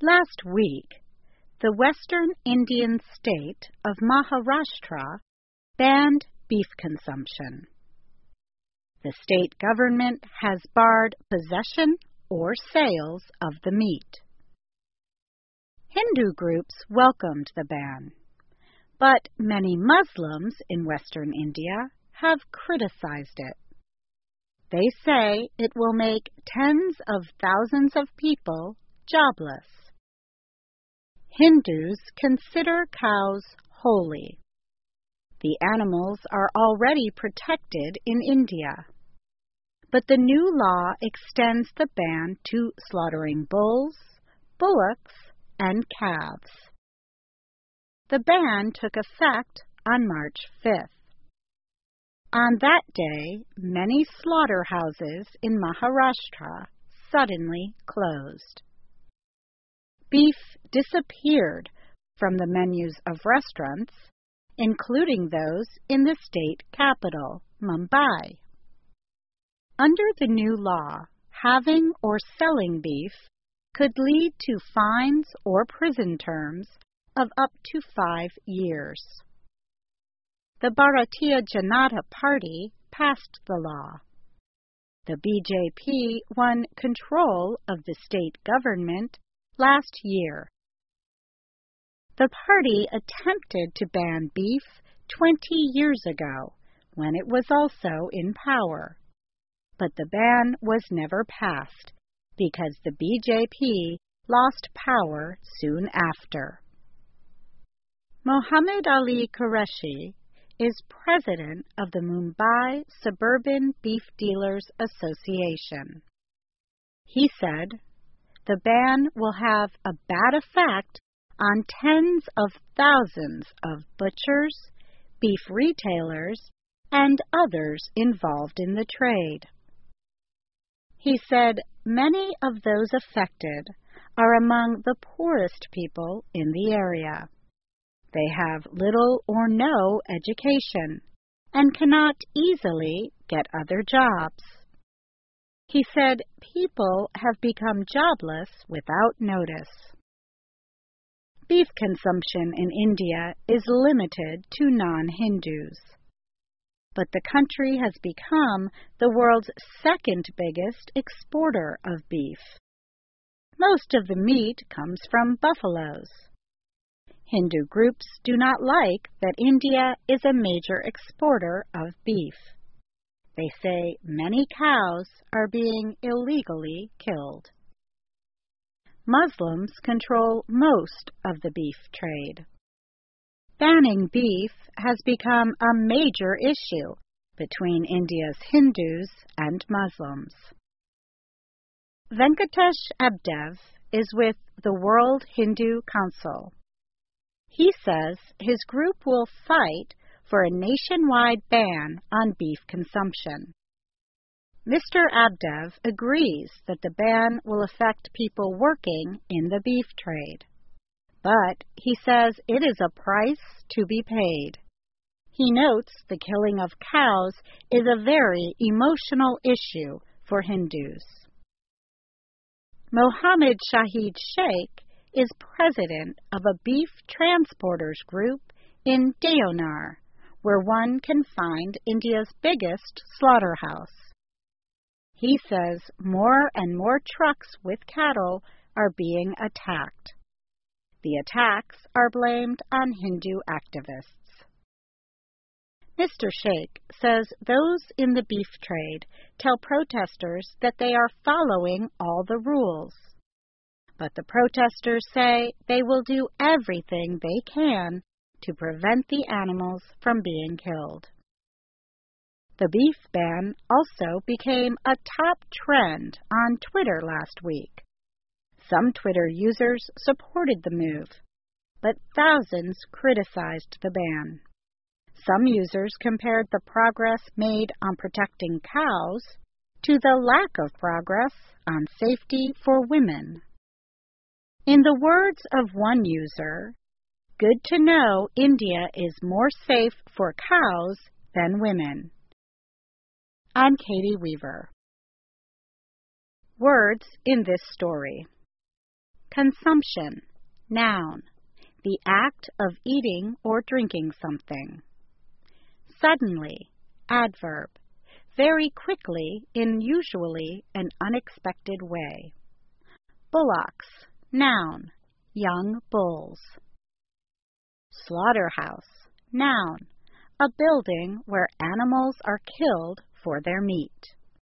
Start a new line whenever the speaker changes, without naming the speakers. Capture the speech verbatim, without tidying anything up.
Last week, the Western Indian state of Maharashtra banned beef consumption. The state government has barred possession or sales of the meat. Hindu groups welcomed the ban, but many Muslims in Western India have criticized it. They say it will make tens of thousands of people jobless. Hindus consider cows holy. The animals are already protected in India, but the new law extends the ban to slaughtering bulls, bullocks, and calves. The ban took effect on March fifth. On that day, many slaughterhouses in Maharashtra suddenly closed. Beef disappeared from the menus of restaurants, including those in the state capital, Mumbai. Under the new law, having or selling beef could lead to fines or prison terms of up to five years. The Bharatiya Janata Party passed the law. The B J P won control of the state government last year. The party attempted to ban beef twenty years ago, when it was also in power. But the ban was never passed, because the B J P lost power soon after. Mohammed Ali Qureshi is president of the Mumbai Suburban Beef Dealers Association. He said, "The ban will have a bad effect on tens of thousands of butchers, beef retailers, and others involved in the trade." He said many of those affected are among the poorest people in the area. They have little or no education and cannot easily get other jobs. He said people have become jobless without notice. Beef consumption in India is limited to non-Hindus, but the country has become the world's second biggest exporter of beef. Most of the meat comes from buffaloes. Hindu groups do not like that India is a major exporter of beef. They say many cows are being illegally killed. Muslims control most of the beef trade. Banning beef has become a major issue between India's Hindus and Muslims. Venkatesh Abdev is with the World Hindu Council. He says his group will fight for a nationwide ban on beef consumption. Mister Abdev agrees that the ban will affect people working in the beef trade. But he says it is a price to be paid. He notes the killing of cows is a very emotional issue for Hindus. Mohammed Shahid Sheikh is president of a beef transporters group in Deonar, where one can find India's biggest slaughterhouse. He says more and more trucks with cattle are being attacked. The attacks are blamed on Hindu activists. Mister Sheikh says those in the beef trade tell protesters that they are following all the rules. But the protesters say they will do everything they can to prevent the animals from being killed. The beef ban also became a top trend on Twitter last week. Some Twitter users supported the move, but thousands criticized the ban. Some users compared the progress made on protecting cows to the lack of progress on safety for women. In the words of one user, "Good to know India is more safe for cows than women." I'm Katie Weaver. Words in this story. Consumption, noun, the act of eating or drinking something. Suddenly, adverb, very quickly in usually an unexpected way. Bullocks, noun, young bulls. Slaughterhouse, noun, a building where animals are killed for their meat.